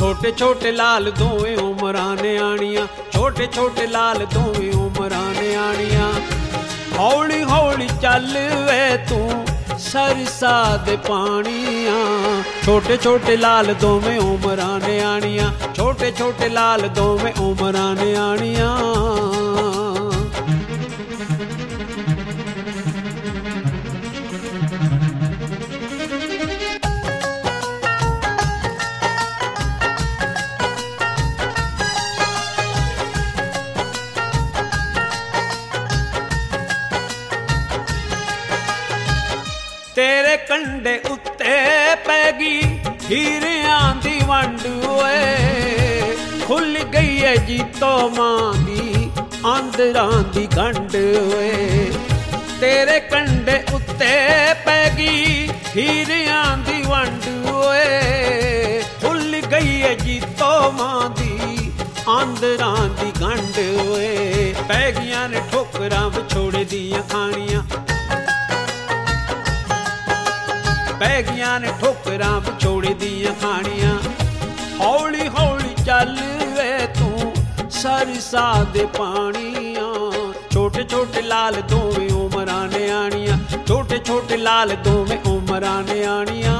ਛੋਟੇ ਛੋਟੇ ਲਾਲ ਦੋਵੇਂ ਉਮਰਾਂ ਨਿਆਣੀਆਂ, ਛੋਟੇ ਛੋਟੇ ਲਾਲ ਦੋਵੇਂ ਉਮਰਾਂ ਨਿਆਣੀਆਂ। ਹੌਲੀ ਹੌਲੀ ਚੱਲ ਵੇ ਤੂੰ ਸਰਸਾ ਦੇ ਪਾਣੀਆਂ, ਛੋਟੇ ਛੋਟੇ ਲਾਲ ਦੋਵੇਂ ਉਮਰਾਂ ਨਿਆਣੀਆਂ, ਛੋਟੇ ਛੋਟੇ ਲਾਲ ਦੋਵੇਂ ਉਮਰਾਂ ਨਿਆਣੀਆਂ। ਤੇਰੇ ਕੰਢੇ ਉੱਤੇ ਪੈ ਗਈ ਹੀਰਿਆਂ ਦੀ ਵੰਡ ਓਏ, ਖੁੱਲ ਗਈ ਏ ਜੀਤੋ ਮਾਂ ਦੀ ਆਂਦਰਾਂ ਦੀ ਗੰਢ ਓਏ। ਤੇਰੇ ਕੰਢੇ ਉੱਤੇ ਪੈ ਗਈ ਹੀਰਿਆਂ ਦੀ ਵੰਡ ਓਏ, ਖੁੱਲ ਗਈ ਏ ਜੀਤੋ ਮਾਂ ਦੀ ਆਂਦਰਾਂ ਦੀ ਗੰਢ ਓਏ। ਪੈ ਗਈਆਂ ਨੇ ਠੋਕਰਾਂ ਵਿਛੋੜੇ ਦੀਆਂ ਖਾਣੀਆਂ, ਪੈ ਗਈਆਂ ਨੇ ਠੋਕਰਾਂ ਵਿਛੋੜੇ ਦੀਆਂ ਖਾਣੀਆਂ। ਹੌਲੀ ਹੌਲੀ ਚੱਲ ਵੇ ਤੂੰ ਸਰਸਾ ਦੇ ਪਾਣੀਆਂ, ਛੋਟੇ ਛੋਟੇ ਲਾਲ ਦੋਵੇਂ ਉਮਰਾਂ ਨਿਆਣੀਆਂ, ਛੋਟੇ ਛੋਟੇ ਲਾਲ ਦੋਵੇਂ ਉਮਰਾਂ ਨਿਆਣੀਆਂ।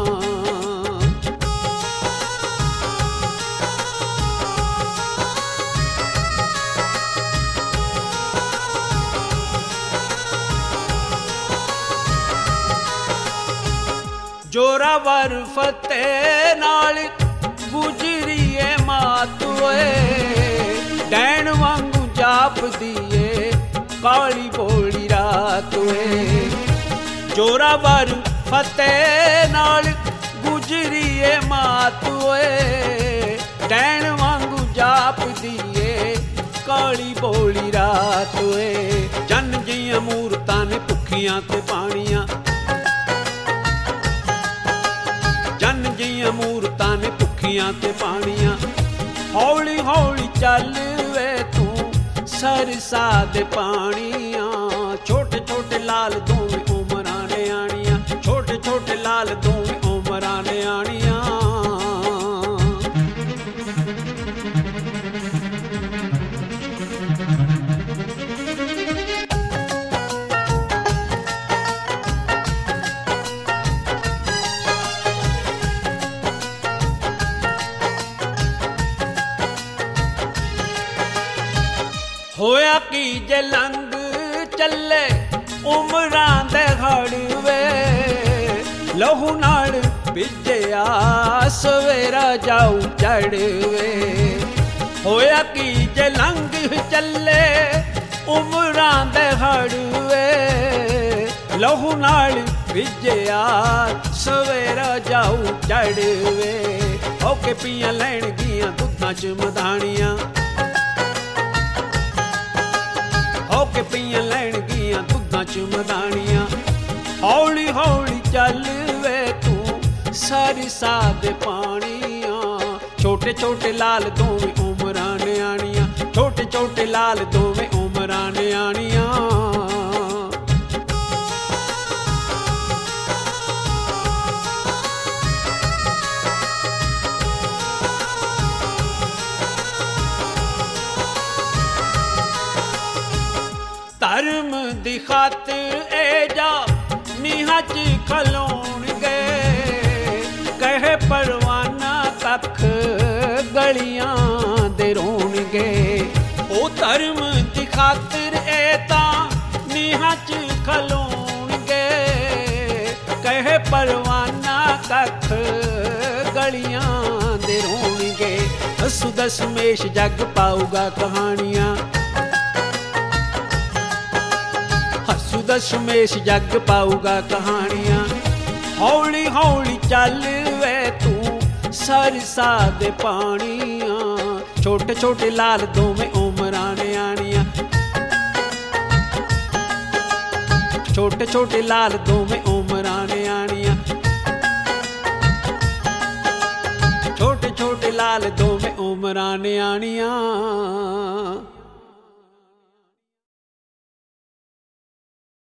ਜੋਰਾਵਰ ਫਤਿਹ ਨਾਲ ਗੁਜਰੀ ਏ ਮਾਤ ਓਏ, ਡੈਣ ਵਾਂਗੂ ਜਾਪਦੀ ਏ ਕਾਲੀ ਬੋਲੀ ਰਾਤ ਓਏ। ਜੋਰਾਵਰ ਫਤਿਹ ਨਾਲ ਗੁਜਰੀ ਏ ਮਾਤ ਓਏ, ਡੈਣ ਵਾਂਗੂ ਜਾਪਦੀ ਏ ਕਾਲੀ ਬੋਲੀ ਰਾਤ ਓਏ। ਚੰਨ ਜੀਆਂ ਮੂਰਤਾਂ ਨੇ ਭੁੱਖੀਆਂ ਤੇ ਪਾਣੀਆਂ, ਚੰਨ ਜੀਆਂ ਮੂਰਤਾਂ ਨੇ ਭੁੱਖੀਆਂ ਤੇ ਪਾਣੀਆਂ। ਹੌਲੀ ਹੌਲੀ ਚੱਲ ਵੇ ਤੂੰ ਸਰਸਾ ਦੇ ਪਾਣੀਆਂ, ਛੋਟੇ ਛੋਟੇ ਲਾਲ ਦੋਵੇਂ ਉਮਰਾਂ ਨਿਆਣੀਆਂ, ਛੋਟੇ ਛੋਟੇ ਲਾਲ ਦੋਵੇਂ ਉਮਰਾਂ ਨਿਆਣੀਆਂ। ਹੋਇਆ ਕੀ ਜੇ ਲੰਘ ਚੱਲੇ ਉਮਰਾਂ ਦੇ ਹੜ ਵੇ, ਲਹੂ ਨਾਲ ਭਿੱਜਿਆ ਸਵੇਰਾ ਜਾਊ ਚੜ੍ਹ ਵੇ। ਹੋਇਆ ਕੀ ਜੇ ਲੰਘ ਚੱਲੇ ਉਮਰਾਂ ਦੇ ਹੜ ਵੇ, ਲਹੂ ਨਾਲ ਭਿੱਜਿਆ ਸਵੇਰਾ ਜਾਊ ਚੜ੍ਹ ਵੇ। ਹੋ ਕੇ ਪੀਆਂ ਲੈਣਗੀਆਂ ਦੁੱਧਾਂ ਚ ਮਧਾਣੀਆਂ, ਹੋ ਕੇ ਪੀਆਂ ਲੈਣਗੀਆਂ ਦੁੱਧਾਂ ਚ ਮਧਾਣੀਆਂ। ਹੌਲੀ ਹੌਲੀ ਚੱਲ ਵੇ ਤੂੰ ਸਰਸਾ ਦੇ ਪਾਣੀਆਂ, ਛੋਟੇ ਛੋਟੇ ਲਾਲ ਦੋਵੇਂ ਉਮਰਾਂ ਨਿਆਣੀਆਂ, ਛੋਟੇ ਛੋਟੇ ਲਾਲ ਦੋਵੇਂ ਉਮਰਾਂ ਨਿਆਣੀਆਂ। ਧਰਮ ਦੀ ਖਾਤਰ ਏ ਜਾ ਨੀਹਾਂ ਚ ਖਲੋਣਗੇ, ਕਹੇ ਪਰਵਾਨਾ ਕੱਖ ਗਲੀਆਂ ਦੇ ਰੋਣਗੇ। ਉਹ ਧਰਮ ਦੀ ਖਾਤਰ ਏ ਤਾਂ ਨੀਹਾਂ ਚ ਖਲੋਣਗੇ, ਕਹੇ ਪਰਵਾਨਾ ਕੱਖ ਗਲੀਆਂ ਦੇ ਰੋਣਗੇ। ਹੱਸੂ ਦਸਮੇਸ਼ ਜੱਗ ਪਾਊਗਾ ਕਹਾਣੀਆਂ, ਦਸਮੇਸ਼ ਜੱਗ ਪਾਊਗਾ ਕਹਾਣੀਆਂ। ਹੌਲੀ ਹੌਲੀ ਚੱਲ ਵੇ ਤੂੰ ਸਰਸਾ ਦੇ ਪਾਣੀਆਂ, ਛੋਟੇ ਛੋਟੇ ਲਾਲ ਦੋਵੇਂ ਉਮਰਾਂ ਨਿਆਣੀਆਂ, ਛੋਟੇ ਛੋਟੇ ਲਾਲ ਦੋਵੇਂ ਉਮਰਾਂ ਨਿਆਣੀਆਂ, ਛੋਟੇ ਛੋਟੇ ਲਾਲ ਦੋਵੇਂ ਉਮਰਾਂ ਨਿਆਣੀਆਂ।